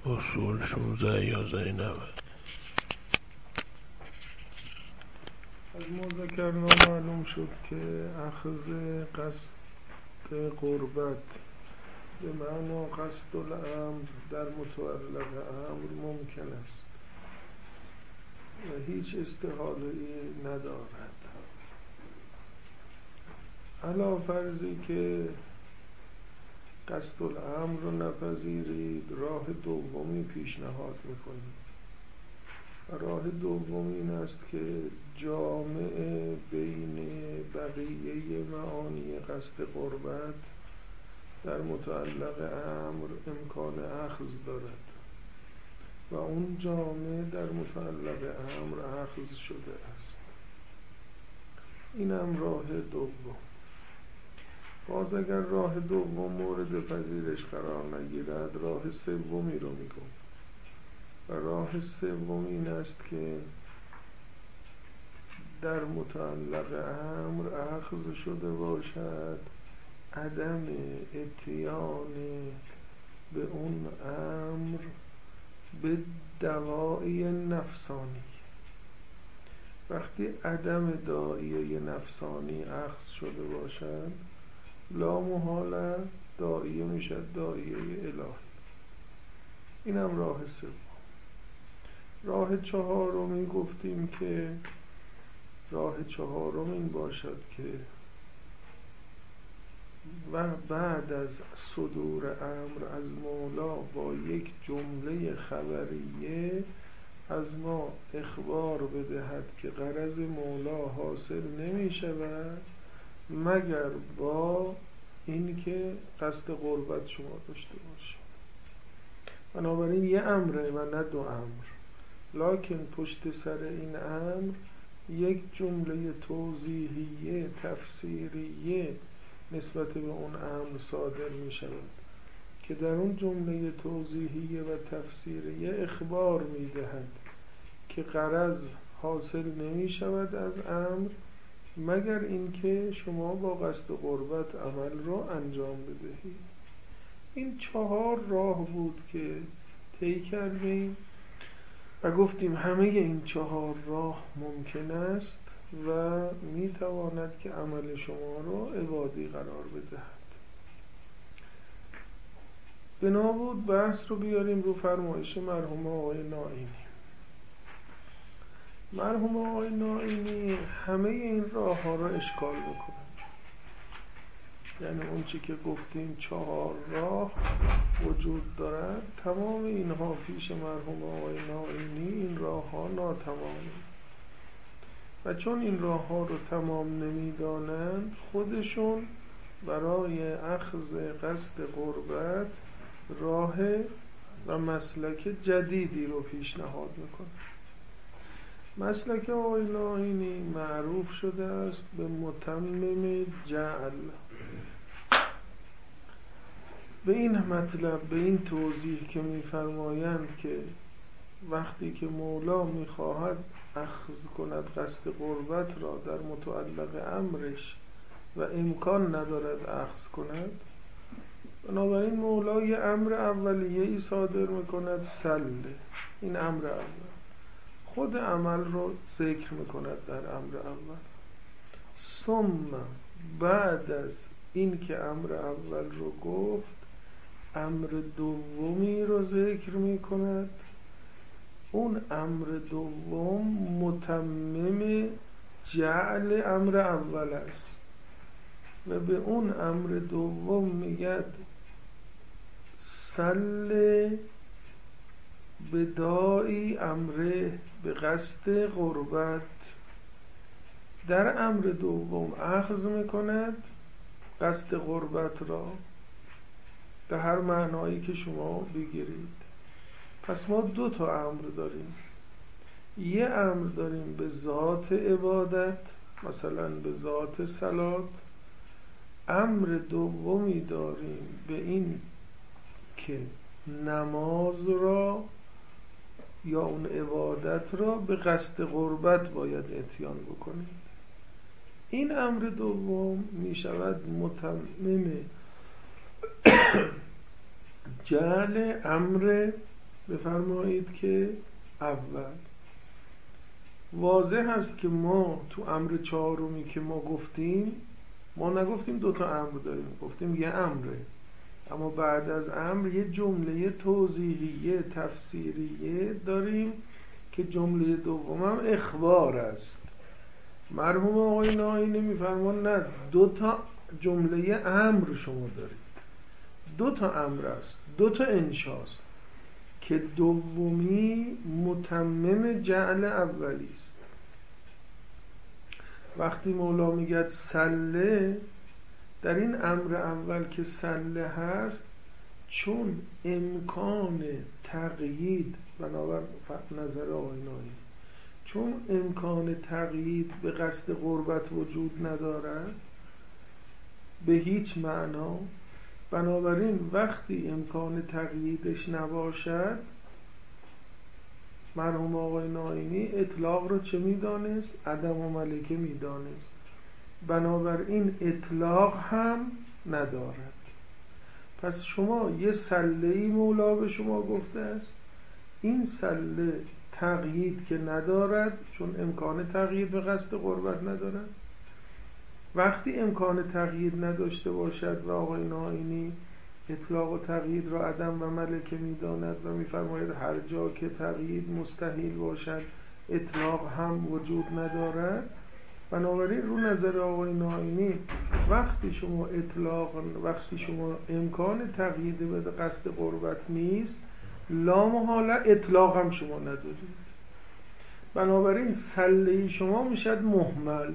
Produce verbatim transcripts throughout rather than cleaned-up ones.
اصول شانزده یازده نود. از مذکرنا معلوم شد که اخذ قصد قربت به معنی قصد الامر در متعلق امر ممکن است و هیچ استحاله‌ای ندارد. علا فرضی که قصد الامر رو نپذیرید، راه دومی پیشنهاد میکنید. راه دوم این است که جامع بین بقیه معانی قصد قربت در متعلق امر امکان اخذ دارد و اون جامع در متعلق امر اخذ شده است. اینم راه دوم. باز اگر راه دوم مورد پذیرش قرار نگیرد، راه سومی رو میگم و راه سوم این است که در متعلق امر اخذ شده باشد عدم اتیان به اون امر به دواعی نفسانی. وقتی عدم داعیه نفسانی اخذ شده باشد، لا محاله داعیه میشد داعیه الهی. اینم راه سوم. راه چهارمی گفتیم که راه چهارم این باشد که و بعد از صدور امر از مولا با یک جمله خبریه از ما اخبار بدهد که غرض مولا حاصل نمی شود مگر با این که قصد قربت شما داشته باشید. بنابراین یه امره و نه دو امر، لکن پشت سر این امر یک جمله توضیحیه تفسیریه نسبت به اون امر صادر می شود که در اون جمله توضیحیه و تفسیریه اخبار می دهد که غرض حاصل نمی شود از امر مگر اینکه شما با قصد قربت عمل رو انجام بدهید. این چهار راه بود که طی کردیم و گفتیم همه این چهار راه ممکن است و می تواند که عمل شما رو عبادی قرار بدهد. بنا بود بحث رو بیاریم رو فرمایش مرحوم آقای نائینی. مرحوم آقای نائینی همه این راه ها رو اشکال میکنه. یعنی اون چی که گفتیم چهار راه وجود دارد، تمام اینها پیش مرحوم آقای نائینی این راه ها ناتمامی و چون این راه ها رو تمام نمیدانند خودشون برای اخذ قصد قربت راه و مسلک جدیدی رو پیشنهاد میکنه. مسلک آقای نائینی معروف شده است به متمم جعل. به این مطلب، به این توضیح که می‌فرمایند که وقتی که مولا می‌خواهد اخذ کند قصد قربت را در متعلق امرش و امکان ندارد اخذ کند، بنابراین مولا یه امر اولیه ای صادر می‌کند، سل. این امر اول خود عمل رو ذکر می‌کند در امر اول. ثم بعد از این که امر اول رو گفت امر دومی رو ذکر می کند. اون امر دوم متمم جعل امر اول است و به اون امر دوم میگد سل بدائی امره به قصد قربت. در امر دوم اخذ میکند قصد قربت را به هر معنایی که شما بگیرید. پس ما دو تا امر داریم. یه امر داریم به ذات عبادت، مثلا به ذات صلات. امر دومی داریم به این که نماز را یا اون عبادت را به قصد قربت باید اتیان بکنید. این امر دوم می شود متمم جعل امر بفرمایید که اول. واضح هست که ما تو امر چهارمی که ما گفتیم، ما نگفتیم دوتا امر داریم، گفتیم یه امره، اما بعد از امر یه جمله توضیحیه تفسیریه داریم که جمله دوم هم اخبار است. مرحوم آقای ناینی میفرمان نه، دو تا جمله امر شما دارید، دو تا امر است، دو تا انشاست که دومی متمم جعل اولی است. وقتی مولا میگه سله، در این امر اول که سله هست، چون امکان تقیید بنابر نظر آقای ناینی، چون امکان تقیید به قصد قربت وجود ندارد به هیچ معنا، بنابراین وقتی امکان تقییدش نباشد، مرحوم آقای ناینی اطلاق رو چه میدانست؟ عدم و ملکه میدانست، بنابراین اطلاق هم ندارد. پس شما یه سله‌ای مولا به شما گفته است، این سله تقیید که ندارد، چون امکان تقیید به قصد قربت ندارد. وقتی امکان تقیید نداشته باشد و آقای ناینی اطلاق و تقیید را عدم و ملکه میداند و میفرماید هر جا که تقیید مستحیل باشد اطلاق هم وجود ندارد، بنابراین رو نظر آقای ناینی وقتی شما اطلاق، وقتی شما امکان تقیید به قصد قربت نیست، لا محاله اطلاق هم شما ندارید، بنابراین سله شما میشد مهمل،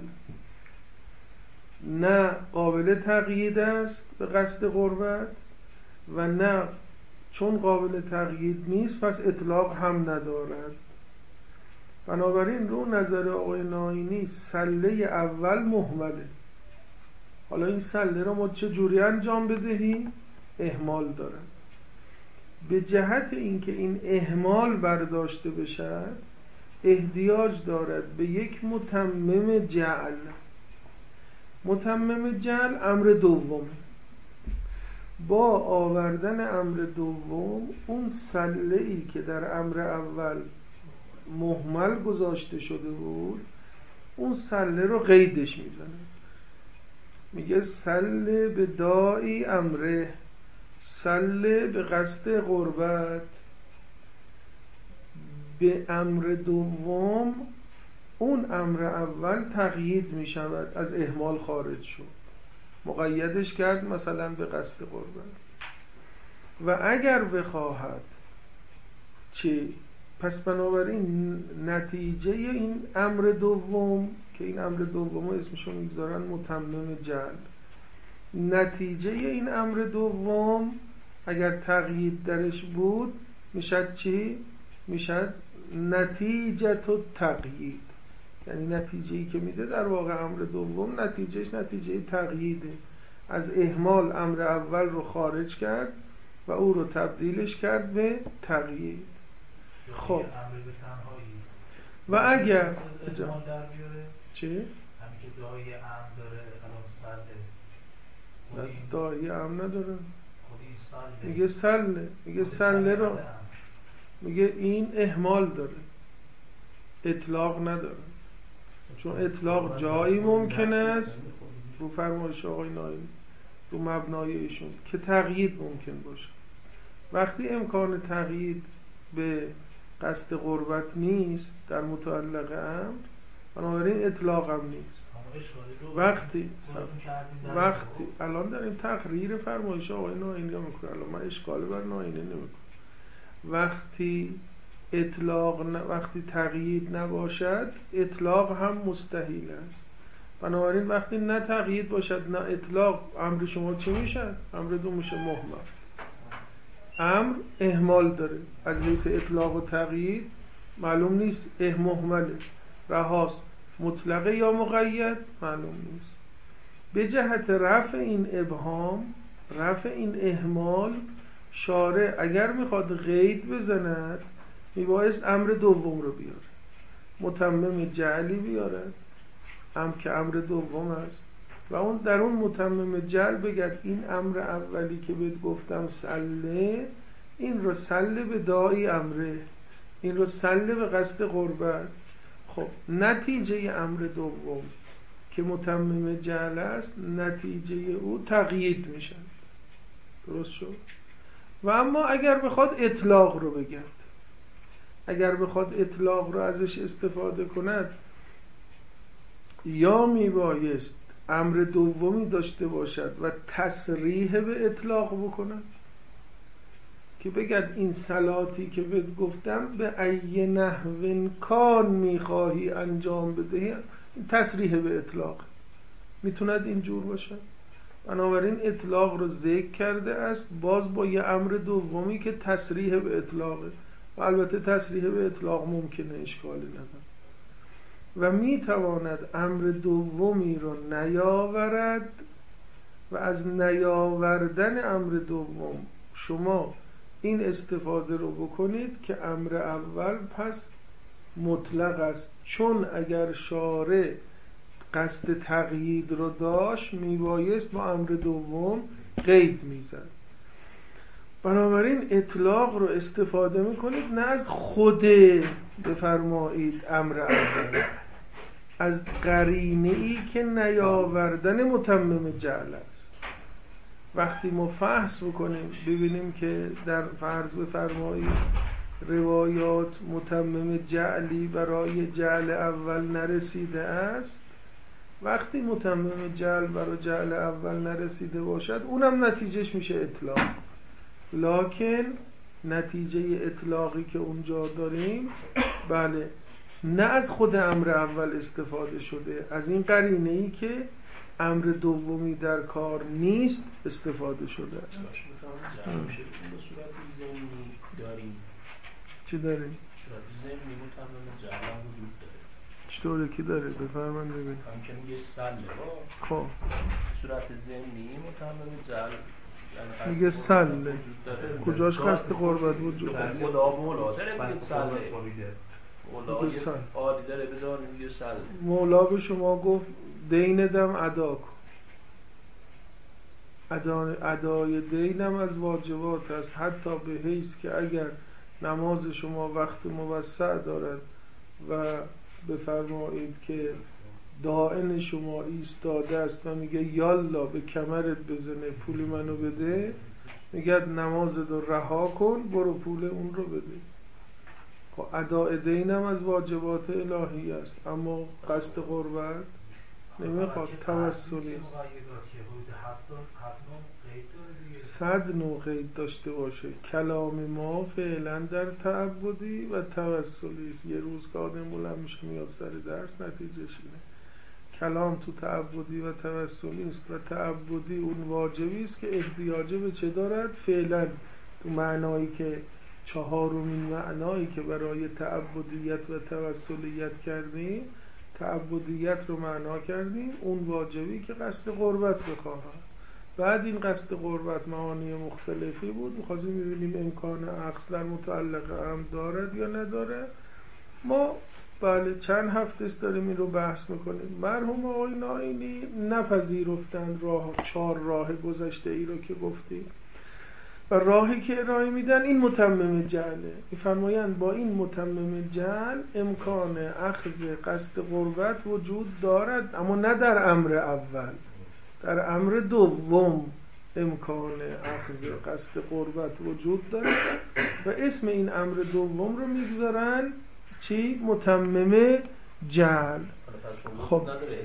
نه قابل تقیید است به قصد قربت و نه چون قابل تقیید نیست پس اطلاق هم ندارد. بنابراین رو نظر آقای ناینی سله اول مهمله. حالا این سله رو ما چه جوری انجام بدهیم؟ اهمال دارد. به جهت اینکه این اهمال برداشته بشد احتیاج دارد به یک متمم جعل. متمم جعل امر دوم. با آوردن امر دوم اون سله‌ای که در امر اول مهمل گذاشته شده بود، اون سله رو قیدش میزنه، میگه سله به داعی امره، سله به قصد قربت. به امر دوم اون امر اول تقیید میشود، از اهمال خارج شد، مقیدش کرد مثلا به قصد قربت. و اگر بخواهد چی؟ پس بنابراین نتیجه این امر دوم که این امر دوم اسمشون میگذارن متمم جعل، نتیجه این امر دوم اگر تقیید درش بود میشد چی؟ میشد نتیجه تو تقیید، یعنی نتیجه‌ای که میده در واقع امر دوم نتیجهش نتیجه تقییده، از اهمال امر اول رو خارج کرد و او رو تبدیلش کرد به تقیید. خب و اگر چه؟ همین که دایی ام داره الان سله دایی ام نداره، خودی سله میگه سله، میگه سله رو میگه این اهمال داره، اطلاق نداره، چون اطلاق جایی ممکن است رو فرمایش آقای ناینی، رو مبنای ایشون که تقیید ممکن باشه. وقتی امکان تقیید به قصد قربت نیست در متعلق امر، بنابراین اطلاق هم نیست. وقتی وقتی الان داریم تقریر فرمایش آقای ناینی رو میکنه، الان من اشکال بر ناینی نمیکنم. وقتی اطلاق ن... وقتی تقیید نباشد اطلاق هم مستحیل است. بنابراین وقتی نه تقیید باشد نه اطلاق، امر شما چی میشه؟ امر دو میشه مهمل. امر اهمال داره، از حیث اطلاق و تقیید معلوم نیست، اهمهمله، رهاست، مطلقه یا مقید معلوم نیست. به جهت رفع این ابهام، رفع این اهمال، شارع اگر میخواد قید بزند میبایست امر دوم رو بیاره، متمم جعلی بیاره، هم که امر دوم است، و اون در اون متمم جعل بگرد این امر اولی که بهت گفتم سله، این رو سله به داعی امره، این رو سله به قصد قربت. خب نتیجه امر دوم که متمم جعل است، نتیجه او تقیید میشن. درست شد؟ و اما اگر بخواد اطلاق رو بگرد، اگر بخواد اطلاق رو ازش استفاده کند، یا میبایست امر دومی داشته باشد و تصریح به اطلاق بکند، که بگد این صلاتی که بهت گفتم به ای نحو کان میخواهی انجام بدهی، تصریح به اطلاق میتوند اینجور باشه. بنابراین اطلاق رو ذکر کرده است، باز با یه امر دومی که تصریح به اطلاقه، و البته تصریح به اطلاق ممکنه، اشکالی نداره. و میتواند امر دومی رو نیاورد و از نیاوردن امر دوم شما این استفاده رو بکنید که امر اول پس مطلق است، چون اگر شارع قصد تقیید رو داشت میبایست با امر دوم قید میزد. بنابراین اطلاق رو استفاده میکنید نه از خود بفرمایید امر اول، از قرینه ای که نیاوردن متمم جعل است. وقتی ما فحص بکنیم ببینیم که در فرض بفرمایید روایات متمم جعلی برای جعل اول نرسیده است، وقتی متمم جعل برای جعل اول نرسیده باشد اونم نتیجهش میشه اطلاق. لکن نتیجه اطلاقی که اونجا داریم، بله، نه از خود امر اول استفاده شده، از این قرینه ای که امر دومی در کار نیست استفاده شده. جعل میشه به صورت ضمنی داریم. چی داریم؟ صورت ضمنی متمم جعل هم وجود داره. چطوره کی داره؟ بفرمایید ببین. هم که میگه سله با خب صورت ضمنی متمم جعل میگه سله، کجاش قصد قربت وجود داره؟ خدا مولا داره میگه سله، مولا میگه سله. عالی داره بداره میگه سله. مولا به شما گفت دین دم ادا کن. ادا ادای دینم از واجبات است، حتی به حیث که اگر نماز شما وقت موسع دارد و بفرمایید که دائن شما ایستاده است و میگه یالا به کمرت بزنه پول منو بده، میگه نمازت رو رها کن برو پول اون رو بده. خب ادای دینم از واجبات الهی است، اما قصد قربت نمیخواد، توسلی است. صد نوع قید داشته باشه. کلام ما فعلا در تعبدی و توسلی است. یه روز که آدم بلند میشه میاد سر درس نتیجهش اینه. کلام تو تعبدی و توسلی است و تعبدی اون واجبی است که احتیاج به چه دارد؟ فعلا تو معنایی که چهارمین معنایی که برای تعبدیت و توسلیت کردیم، تعبدیت رو معنا کردیم، اون واجبی که قصد قربت بخواهد. بعد این قصد قربت معانی مختلفی بود، می‌خواستیم ببینیم امکان عکس در متعلق هم دارد یا نداره. ما بله چند هفته است داریم این رو بحث میکنیم. مرحوم آقای نائینی نپذیرفتند راه چهار راه گذشته ای رو که گفتیم و راهی که ارائه میدن این متمم جعله. میفرمایند با این متمم جعل امکان اخذ قصد قربت وجود دارد، اما نه در امر اول، در امر دوم امکان اخذ قصد قربت وجود دارد و اسم این امر دوم رو میگذارن چی؟ متمم جعل. خب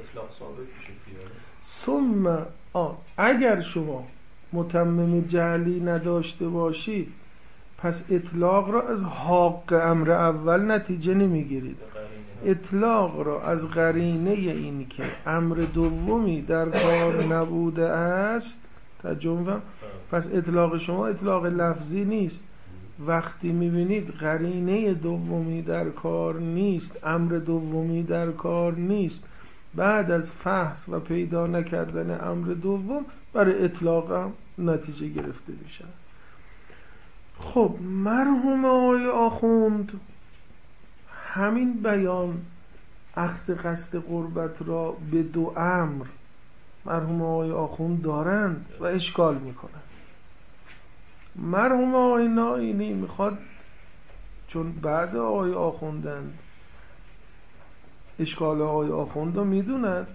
ثم آه اگر شما متمم جعلی نداشته باشید پس اطلاق را از حق امر اول نتیجه نمیگیرید، اطلاق را از قرینه این که امر دومی در کار نبوده است ترجمه. پس اطلاق شما اطلاق لفظی نیست. وقتی میبینید قرینه دومی در کار نیست، امر دومی در کار نیست، بعد از فحص و پیدا نکردن امر دوم برای اطلاق هم نتیجه گرفته میشن. خب مرحوم آقای آخوند همین بیان اخذ قصد قربت را به دو امر مرحوم آقای آخوند دارند و اشکال میکنند. مرحوم آقای نائینی میخواد، چون بعد آقای آخوندن، اشکال آقای آخوند رو میدوند.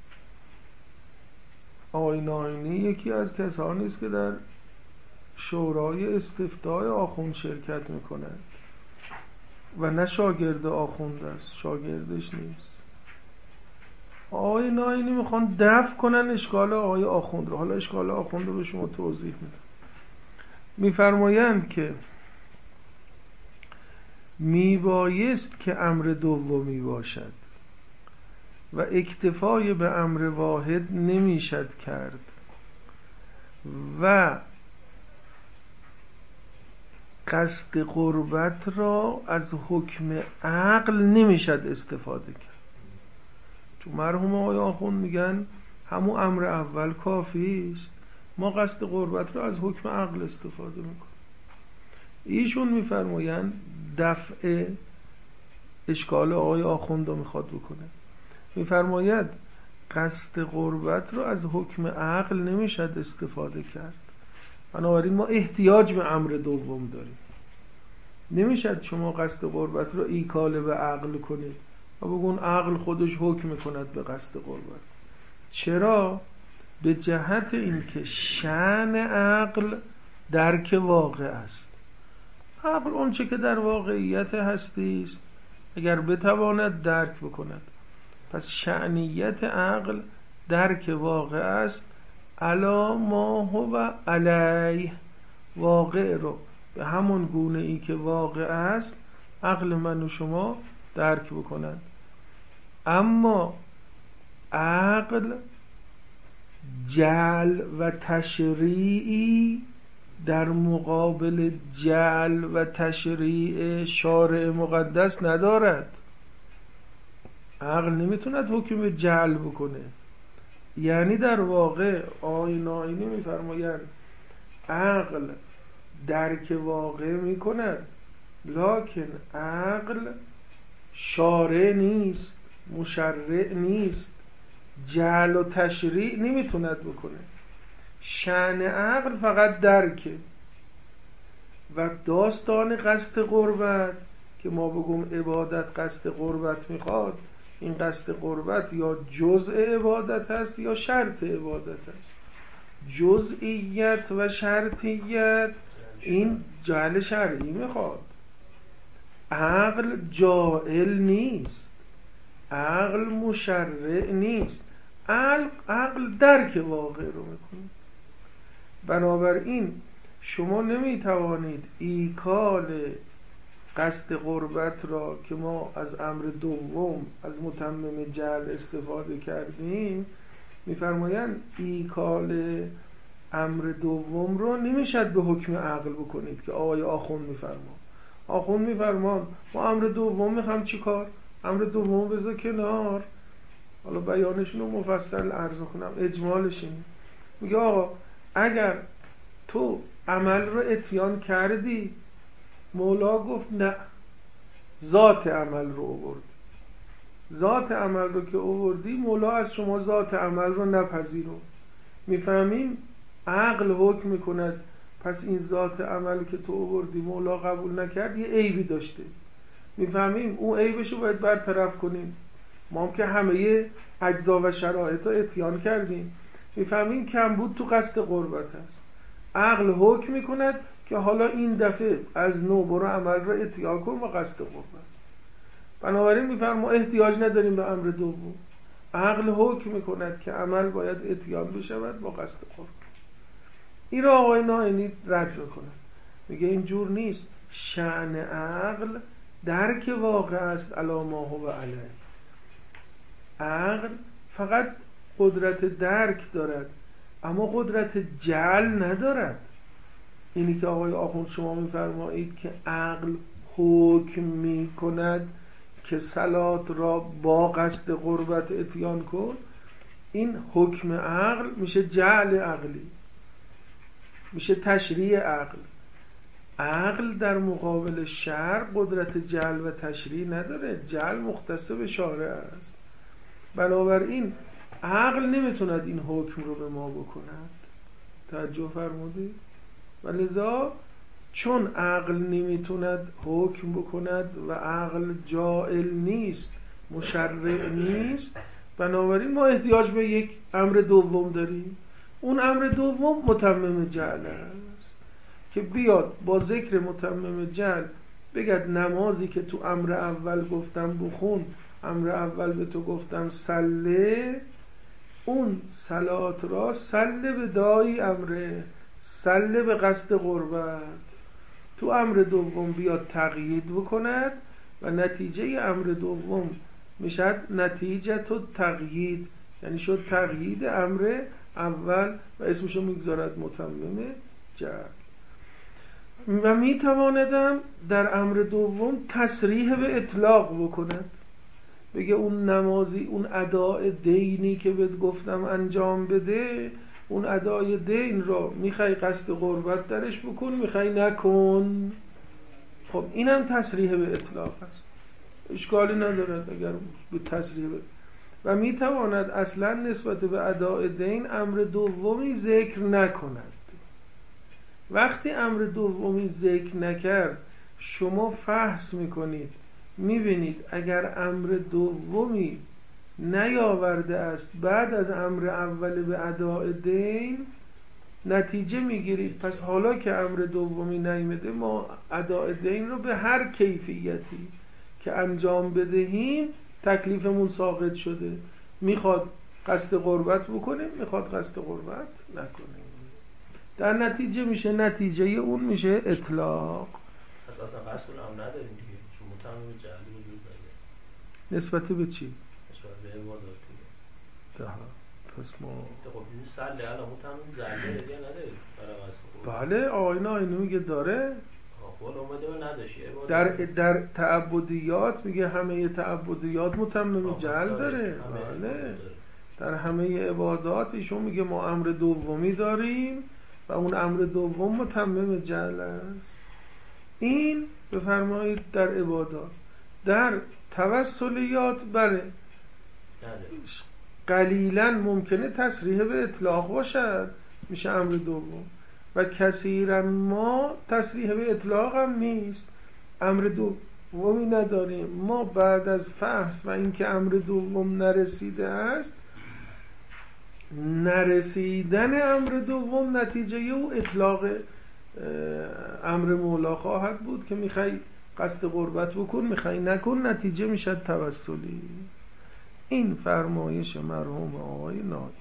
آقای نائینی یکی از کسانی است که در شورای استفتای آخوند شرکت میکند و نه شاگرد آخوند است، شاگردش نیست. آقای نائینی میخوان دفع کنن اشکال آقای آخوند رو. حالا اشکال آخوند رو به شما توضیح میدم. میفرمایند که میبایست که امر دومی باشد و اکتفای به امر واحد نمیشد کرد و قصد قربت را از حکم عقل نمیشد استفاده کرد. چون مرحوم آقای آخوند میگن همون امر اول کافی است، ما قصد قربت را از حکم عقل استفاده میکنیم. ایشون میفرمایند دفع اشکال آقای آخوند رو میخواد بکنه. میفرماید قصد قربت رو از حکم عقل نمیشد استفاده کرد، بنابراین ما احتیاج به امر دوم داریم. نمیشد شما قصد قربت رو ایکاله به عقل کنید و بگون عقل خودش حکم میکند به قصد قربت. چرا؟ به جهت اینکه شأن عقل درک واقع است. عقل اون چه که در واقعیت هستی است اگر بتواند درک بکند، پس شأنیت عقل درک واقع است. الا ما هو علیه، واقع رو به همون گونه ای که واقع است عقل من و شما درک بکنند. اما عقل جعل و تشریعی در مقابل جعل و تشریع شارع مقدس ندارد. عقل نمیتوند حکم جعل بکنه. یعنی در واقع آقای نائینی میفرمایند عقل درک واقع میکند، لکن عقل شارع نیست، مشرع نیست، جعل و تشریع نمیتوند بکنه. شأن عقل فقط درکه. و داستان قصد قربت که ما بگم عبادت قصد قربت میخواد، این قصد قربت یا جزء عبادت هست یا شرط عبادت هست. جزئیت و شرطیت این جعل شرعی میخواد. عقل جاعل نیست، عقل مشرع نیست، عقل, عقل درک واقع رو میکنه. بنابراین شما نمیتوانید ایکال قصد قربت را که ما از امر دوم از متمم جعل استفاده کردیم، میفرمایند ایکال امر دوم رو نمیشد به حکم عقل بکنید که آقای آخوند میفرمان. آخوند میفرمان ما امر دوم میخوام چی کار؟ امر دوم بذار کنار. حالا بیانشون رو مفصل عرض کنم. اجمالش اینه، میگه آقا اگر تو عمل رو اتیان کردی، مولا گفت نه، ذات عمل رو آوردی. ذات عمل رو که آوردی، مولا از شما ذات عمل رو نپذیرفت. میفهمیم عقل حکم میکند پس این ذات عمل که تو آوردی مولا قبول نکرد، یه عیبی داشته. میفهمیم اون عیبشو باید برطرف کنیم. ما هم که همه اجزا و شرایط رو اتیان کردیم. میفهمیم کمبود تو قصد قربت هست. عقل حکم میکند که حالا این دفعه از نو برو عمل رو اتیان کن و قصد قربت. بنابراین میفهمیم ما احتیاج نداریم به امر دوم. عقل حکم میکند که عمل باید اتیان بشود با قصد قربت. این را آقای نائینی رد کند، میگه اینجور نیست. شأن عقل درک واقع است الا ما هو علیه. عقل فقط قدرت درک دارد اما قدرت جعل ندارد. اینی که آقای آخوند شما میفرمایید که عقل حکم میکند که صلات را با قصد قربت اتیان کن، این حکم عقل میشه جعل عقلی، میشه تشریع عقل. عقل در مقابل شرع قدرت جعل و تشریع نداره، جعل مختص به شارع است. بنابراین عقل نمیتوند این حکم رو به ما بکند. توجه فرمودید؟ و لذا چون عقل نمیتوند حکم بکند و عقل جائل نیست، مشرع نیست، بنابراین ما احتیاج به یک امر دوم داریم. اون امر دوم متمم جعل است که بیاد با ذکر متمم جعل بگد نمازی که تو امر اول گفتم بخون، امر اول به تو گفتم سله، اون صلات را سله به دایی امره، سله به قصد قربت، تو امر دوم بیاد تقیید بکند و نتیجه امر دوم میشد نتیجه تو تقیید، یعنی شد تقیید امر اول و اسمشو میگذارد متمم جعل. و میتواندم در امر دوم تصریح به اطلاق بکند، بگه اون نمازی، اون اداء دینی که بهت گفتم انجام بده، اون ادای دین را میخوای قصد قربت درش بکن، میخوای نکن. خب اینم تصریح به اطلاق است، اشکالی ندارد اگر به تصریح به. و میتواند اصلا نسبت به اداء دین امر دومی ذکر نکند. وقتی امر دومی ذکر نکرد شما فحص میکنید، میبینید اگر امر دومی نیاورده است بعد از امر اول به اداء دین، نتیجه میگیرید پس حالا که امر دومی نیامده ما اداء دین رو به هر کیفیتی که انجام بدهیم تکلیفمون ساقط شده، میخواد قصد قربت بکنیم، میخواد قصد قربت نکنیم. در نتیجه میشه نتیجه اون میشه اطلاق. پس اصلا قصد هم نداریم دیگه، چون متمم جعلی وجود نداره. نسبت به چی؟ نسبت به عبادات دیگه. ده پس ما خب این سله الان متمم جعلی دیگه نداره برای قصد قربت. بله آیین آینه میگه داره. خب اومده و نداشی در در تعبدیات میگه همه تعبدیات متمم جعل داره. بله در همه عبادات ایشون میگه ما امر دومی داریم و اون امر دوم متمم جعل است. این بفرمایید در عبادات. در توسلیات بله قلیلا ممکنه تصریح به اطلاق باشد، میشه امر دوم، و کثیرا ما تصریح به اطلاق هم نیست، امر دومی نداریم. ما بعد از فحص و اینکه امر دوم نرسیده است، نرسیدن امر دوم نتیجه او اطلاق امر مولا خواهد بود که میخوای قصد قربت بکن، میخوای نکن، نتیجه میشه توسلی. این فرمایش مرحوم آقای نائی.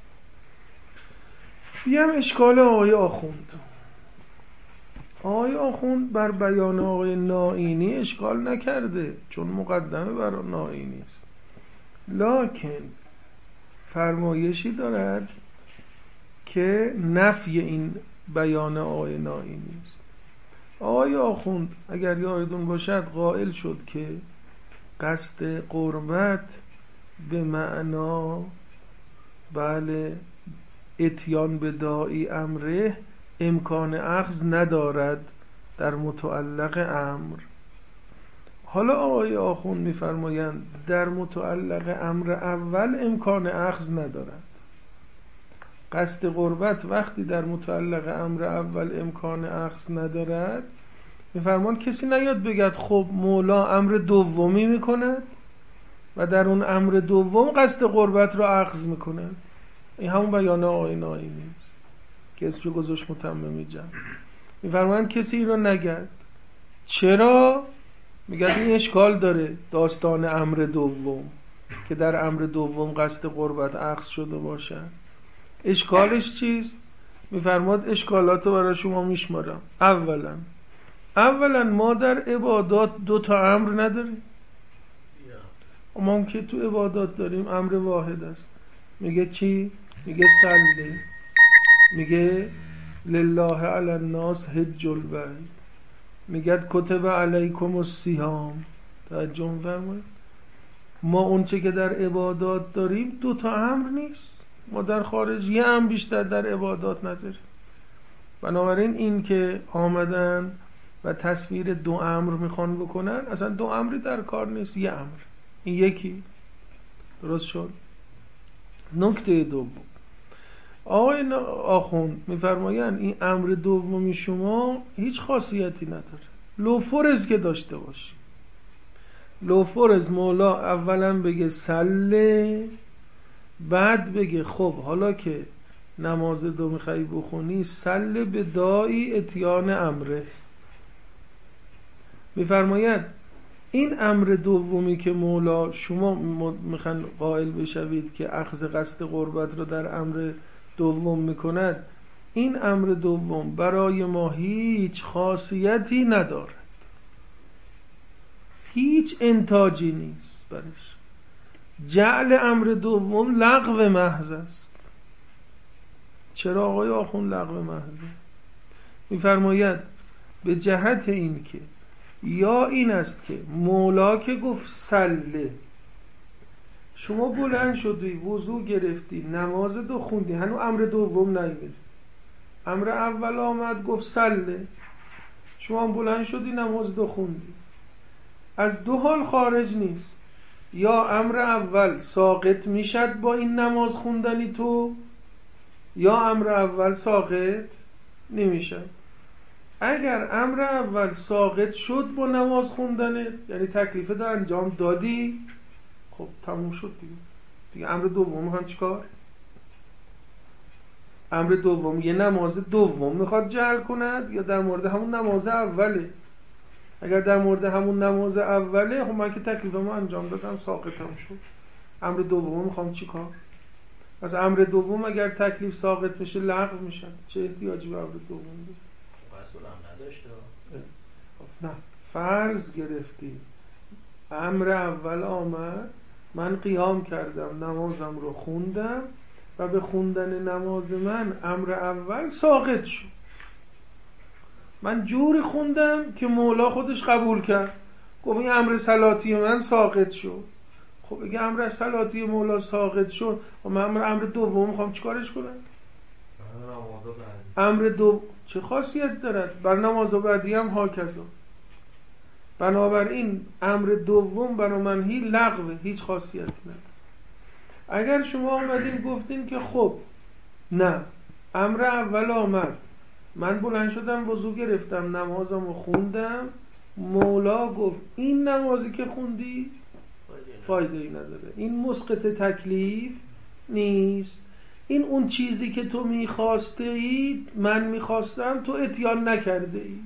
بیام اشکال آقای آخوند. آقای آخوند بر بیان آقای نائینی اشکال نکرده چون مقدمه بر نائینی است، لکن فرمایشی دارد که نفی این بیان آقای نائینی است. آقای آخوند اگر یادتون باشد قائل شد که قصد قربت به معنا بله اتیان به داعی امره امکان اخذ ندارد در متعلق امر. حالا آقای آخوند میفرمایند در متعلق امر اول امکان اخذ ندارد. قصد قربت وقتی در متعلق امر اول امکان اخذ ندارد، میفرمان کسی نیاد بگد خب مولا امر دومی میکند و در اون امر دوم قصد قربت رو اخذ میکند. این همون بیان آقای نائینی است که اسمشو گذاشت متمم جعل. میفرمایند کسی رو نگرد. چرا؟ میگه این اشکال داره داستان امر دوم که در امر دوم قصد قربت اخذ شده باشد. اشکالش چیست؟ میفرماد اشکالات رو برای شما میشمارم. اولا اولا ما در عبادات دو تا امر نداریم. ما که تو عبادات داریم امر واحد است. میگه چی؟ میگه صلی، میگه لله علی الناس حج البیت، میگه کتب علیکم الصیام. توجه فرمایید. ما اونچه که در عبادات داریم دو تا امر نیست. ما در خارج یه امر بیشتر در عبادات نداریم. بنابراین این که آمدن و تصویر دو امر میخوان بکنن، اصلا دو امری در کار نیست، یه امر. این یکی درست شد. نکته دوم آقای آخوند میفرمایند این امر دومی شما هیچ خاصیتی نداره. لوفرز که داشته باشی، لوفرز مولا اولا بگه سله، بعد بگه خب حالا که نماز دو میخوای بخونی سله به دایی اتیان امره. میفرماید این امر دومی که مولا شما میخوان قائل بشوید که اخذ قصد قربت رو در امر دوم میکند، این امر دوم برای ما هیچ خاصیتی ندارد، هیچ انتاجی نیست برش. جعل امر دوم لغو محض است. چرا آقای آخوند لغو محض؟ میفرماید به جهت این که یا این است که مولا که گفت سله، شما بلند شدی وضو گرفتی نماز دو خوندی، هنوز امر دوم نیامد، امر اول آمد گفت سله، شما بلند شدی نماز دو خوندی، از دو حال خارج نیست، یا امر اول ساقط میشد با این نماز خوندنی تو، یا امر اول ساقط نمیشد. اگر امر اول ساقط شد با نماز خوندنه، یعنی تکلیف رو انجام دادی، خب تموم شد دیگه. دیگه امر دوم میخوام چیکار؟ امر دوم یه نماز دوم میخواد جعل کند یا در مورد همون نماز اوله؟ اگر در مورد همون نماز اوله، خب من که تکلیفمو انجام دادم ساقطم شد، امر دوم میخوام چیکار؟ پس امر دوم اگر تکلیف ساقط بشه لغو میشه، چه احتیاجی به امر دوم داره؟ نه، فرض گرفتی امر اول آمد، من قیام کردم نمازم رو خوندم و به خوندن نماز من امر اول ساقط شد، من جوری خوندم که مولا خودش قبول کرد، گفت این امر صلاتی من ساقط شد. خب اگه امر صلاتی مولا ساقط شد و من امر, امر دوم میخوام چیکارش کنم؟ امر دو چه خاصیت دارد؟ بر نماز بعدی هم هاکذا. بنابراین امر دوم برای من هی لغوه، هیچ خاصیتی نداره. اگر شما آمدین گفتین که خب نه، امر اول آمد، من بلند شدم وضو گرفتم نمازم رو خوندم، مولا گفت این نمازی که خوندی فایده ای نداره، این مسقط تکلیف نیست، این اون چیزی که تو میخواسته ای من میخواستم تو اتیان نکرده ای.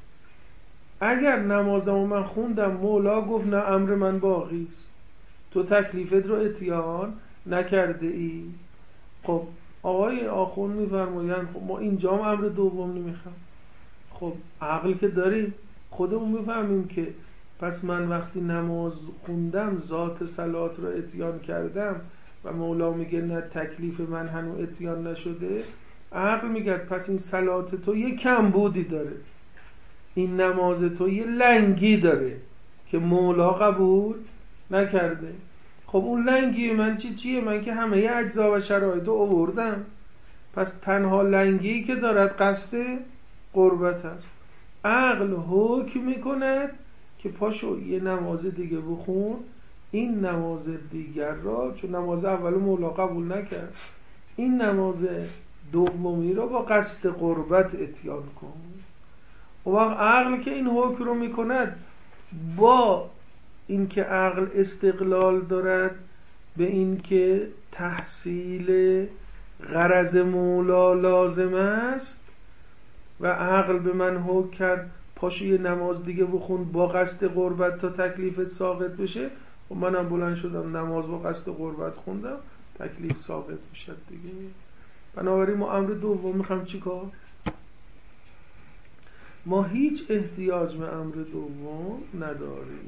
اگر نمازمو من خوندم مولا گفت نه امر من باقی است، تو تکلیفت رو اتیان نکرده ای، خب آقای آخوند میفرمایند خب ما اینجا هم امر دوم نمیخوام. خب عقل که داریم، خودمون میفهمیم که پس من وقتی نماز خوندم ذات صلات رو اتیان کردم و مولا میگه نه تکلیف من هنوز اتیان نشده، عقل میگه پس این صلات تو یه کمبودی داره، این نماز تو یه لنگی داره که مولا قبول نکرده. خب اون لنگی من چی چیه؟ من که همه اجزا و شرایط رو آوردم، پس تنها لنگی که دارد قصد قربت است. عقل حکم میکند که پاشو یه نماز دیگه بخون، این نماز دیگر را، چون نماز اول مولا قبول نکرد، این نماز دومی را با قصد قربت اتیان کن. و وقت عقل که این حکم رو میکند، با اینکه عقل استقلال دارد به اینکه تحصیل غرض مولا لازم است و عقل به من حکم کرد پاشو یه نماز دیگه بخون با قصد قربت تا تکلیفت ساقط بشه، و منم بلند شدم نماز با قصد قربت خوندم، تکلیف ساقط میشه دیگه. بنابراین ما امر دوم میخوام چی کار؟ ما هیچ احتیاج به امر دوم نداریم.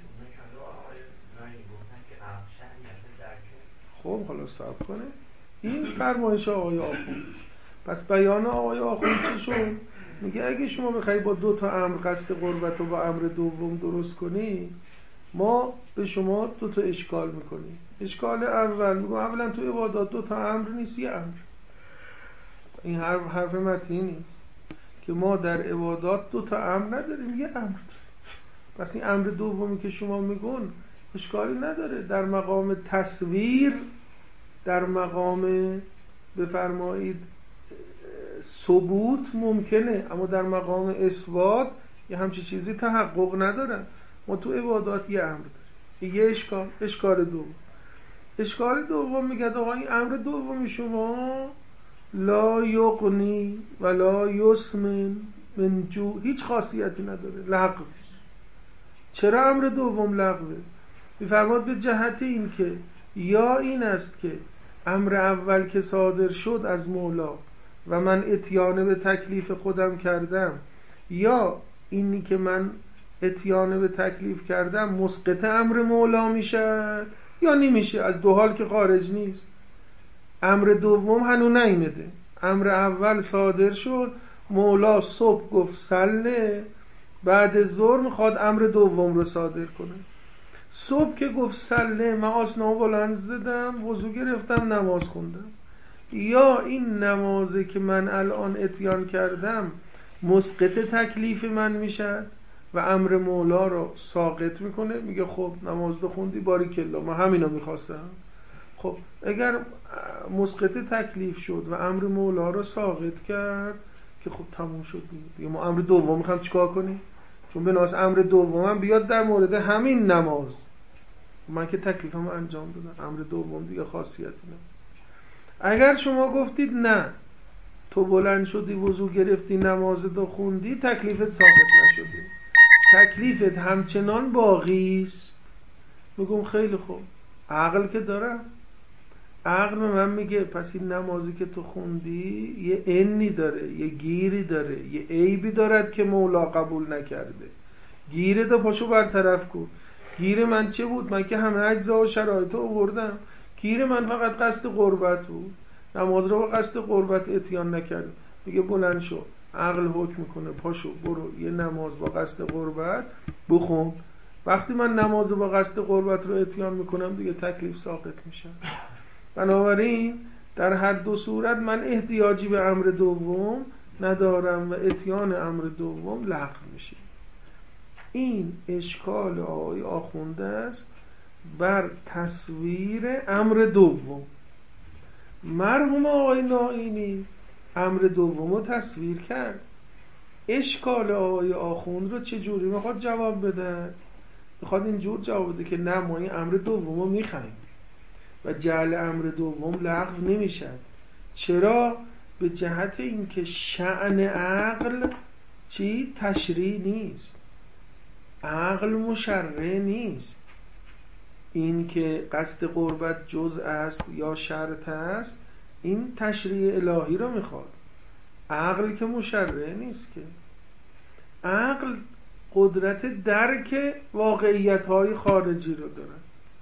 خب حالا صبر کنه، این فرمایش آقای آخوند. پس بیان آقای آخوند چی شد؟ میگه اگه شما بخوایی با دو تا امر قصد قربت رو با امر دوم درست کنی، ما به شما دو تا اشکال میکنیم. اشکال اول میگم اولا تو عبادات دو تا امر نیست، یه امر. این حرف حرف متنی نیست که ما در عبادات دو تا امر نداریم، یه امر. پس این امر دومی که شما میگون اشکالی نداره، در مقام تصویر، در مقام بفرمایید ثبوت ممکنه، اما در مقام اثبات یه همچین چیزی تحقق نداره. ما تو عبادات یه امر داریم، یه اشکال اشکال دوم اشکال دوم میگه آقا این امر دومی شما لا یغنی ولا یسمن من جو، هیچ خاصیتی نداره، لغو. چرا امر دوم لغوه؟ میفرماد به جهت این که یا این است که امر اول که صادر شد از مولا و من اتیان به تکلیف خودم کردم، یا اینی که من اتیان به تکلیف کردم مسقط امر مولا میشه یا نمیشه. از دو حال که خارج نیست. امر دوم هنو نیمده، امر اول صادر شد، مولا صبح گفت سله، بعد ظهر میخواد امر دوم رو صادر کنه. صبح که گفت سله، من آسنامو بلند زدم، وضو گرفتم، نماز خوندم. یا این نمازه که من الان اتیان کردم مسقط تکلیف من میشه و امر مولا رو ساقط میکنه، میگه خب نماز بخوندی باریکلا، من همینو میخواستم. خب اگر مسقط تکلیف شد و امر مولا رو ساقط کرد که خب تموم شد دیگه. ما امر دوم میخوام چیکار کنیم؟ چون بناس امر دومم بیاد در مورد همین نماز، من که تکلیفم انجام دادم، امر دوم دیگه خاصیتی نداره. اگر شما گفتید نه، تو بلند شدی وضو گرفتی نمازتو خوندی، تکلیفت ساقط نشده، تکلیفت همچنان باقی است، میگم خیلی خوب، عقل که دارم، عقل من میگه پس این نمازی که تو خوندی یه انی داره، یه گیری داره، یه عیبی دارد که مولا قبول نکرده، گیره دا پاشو برطرف کن. گیر من چه بود؟ من که همه اجزا و شرایط رو آوردم. گیر من فقط قصد قربت بود، نماز رو با قصد قربت اتیان نکرد. میگه بلند شو، عقل حکم میکنه، پاشو برو یه نماز با قصد قربت بخون. وقتی من نماز با قصد قربت رو اتیان میکنم دیگه تکلیف ساقط میشه. بنابراین در هر دو صورت من احتیاجی به امر دوم ندارم و اتیان امر دوم لغو میشه. این اشکال آقای آخونده است بر تصویر امر دوم. مرحوم آقای نائینی امر دوم رو تصویر کرد. اشکال آقای آخوند رو چه جوری میخواد جواب بده؟ میخواد اینجور جواب بده که نه، ما این امر دوم رو میخوایم و جعل امر دوم لغو نمیشه. چرا؟ به جهت اینکه شأن عقل چی؟ تشریع نیست، عقل مشرع نیست. این که قصد قربت جزء است یا شرط است، این تشریع الهی رو میخواد، عقل که مشرع نیست. که عقل قدرت درک واقعیت های خارجی رو داره.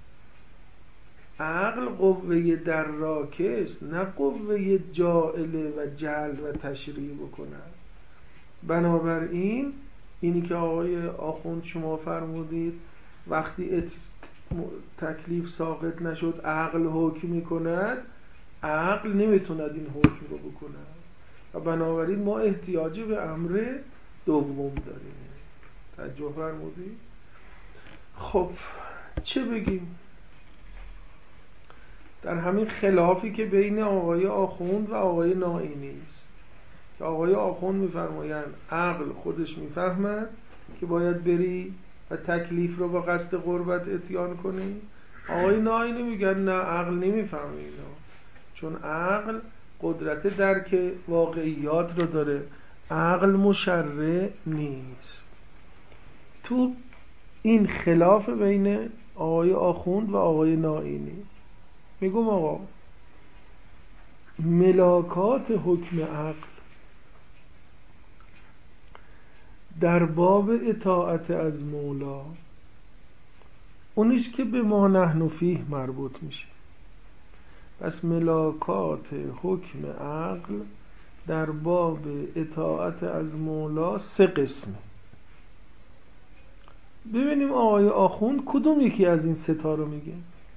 عقل قوه دراکه است، نه قوه جائله و جعل و تشریع بکنه. بنابراین اینی که آقای آخوند شما فرمودید وقتی ات... تکلیف ساقط نشد عقل حکم میکند، عقل نمیتوند این حکم رو بکنه و بنابراین ما احتیاجی به امر دوم داریم. توجه فرمودید؟ خب چه بگیم در همین خلافی که بین آقای آخوند و آقای نائینی است که آقای آخوند میفرمایند عقل خودش میفهمد که باید بری و تکلیف رو با قصد قربت اتیان کنی. آقای نائینی میگن نه، عقل نمیفهمه اینا، چون عقل قدرت درک واقعیات رو داره، عقل مشرع نیست. تو این خلاف بین آقای آخوند و آقای نائینی میگم آقا ملاکات حکم عقل در باب اطاعت از مولا اونیش که به ما نحن فیه مربوط میشه. پس ملاکات حکم عقل در باب اطاعت از مولا سه قسمه. ببینیم آقای آخوند کدوم یکی از این سه تا رو میگه.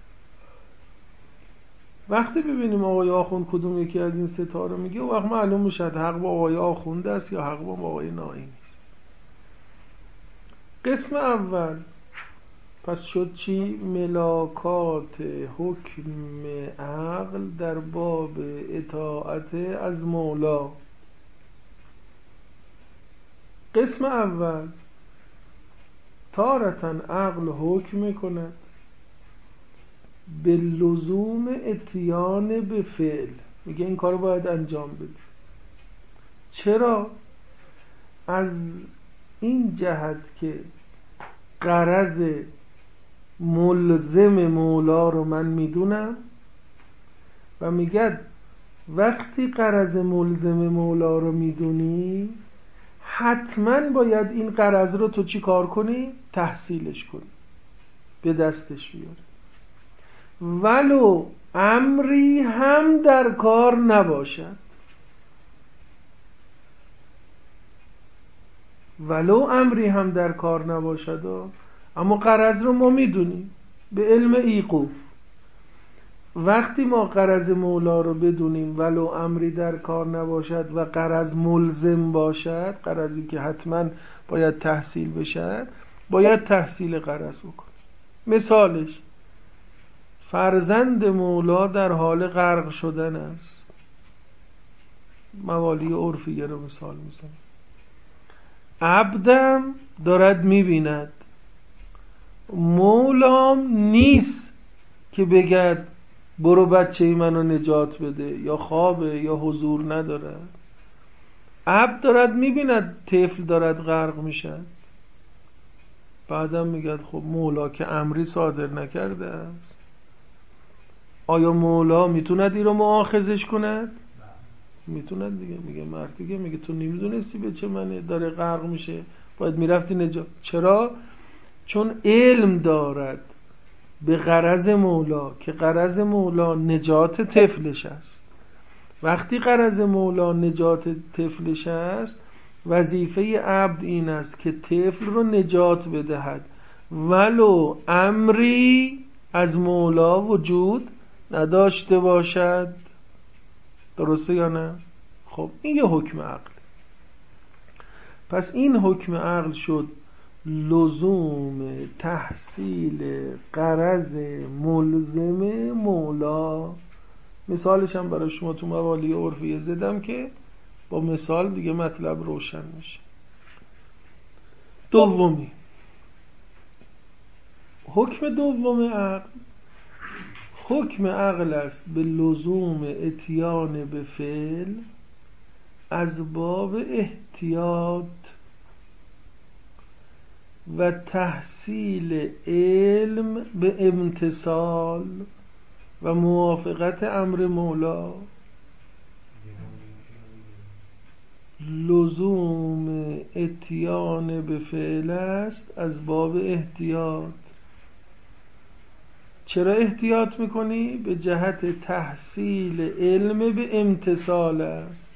وقتی ببینیم آقای آخوند کدوم یکی از این سه تا رو میگه، وقت معلوم میشه حق با آقای آخوند است یا حق با آقای نائینی است. قسم اول پس شد چی؟ ملاکات حکم عقل در باب اطاعت از مولا. قسم اول، تارتن عقل حکم میکند به لزوم اتیان به فعل، میگه این کارو باید انجام بده. چرا؟ از این جهت که غرض ملزم مولا رو من میدونم و میگه وقتی غرض ملزم مولا رو میدونی حتما باید این غرض رو تو چی کار کنی؟ تحصیلش کنی، به دستش بیاری، ولو امری هم در کار نباشد. ولو امری هم در کار نباشد، اما غرض رو ما میدونیم به علم ایقوف. وقتی ما غرض مولا رو بدونیم ولو امری در کار نباشد و غرض ملزم باشد، غرضی که حتما باید تحصیل بشد، باید تحصیل غرض بکنیم. مثالش فرزند مولا در حال غرق شدن است. موالی عرفیه رو مثال میزنم. عبدم دارد میبیند، مولام نیست که بگد برو بچه منو نجات بده، یا خوابه یا حضور نداره. عبد دارد میبیند طفل دارد غرق میشه، بعدم میگه خب مولا که امری صادر نکرده است. آیا مولا میتوند این رو مؤاخذش کند؟ میتوند دیگه. میگه مرد دیگه، میگه تو نمیدونستی به چه منه داره غرق میشه، باید میرفتی نجات. چرا؟ چون علم دارد به غرض مولا که غرض مولا نجات طفلش است. وقتی غرض مولا نجات طفلش است، وظیفه عبد این است که طفل رو نجات بدهد ولو امری از مولا وجود نداشته باشد. درسته یا نه؟ خب این یه حکم عقل. پس این حکم عقل شد لزوم تحصیل غرض ملزم مولا. مثالش هم برای شما تو موالی عرفیه زدم که با مثال دیگه مطلب روشن میشه. دومی، حکم دوم عقل حکم عقل است به لزوم اتیان به فعل از باب احتیاط و تحصیل علم به امتثال و موافقت امر مولا. لزوم اتیان به فعل است از باب احتیاط. چرا احتیاط میکنی؟ به جهت تحصیل علم به امتثال است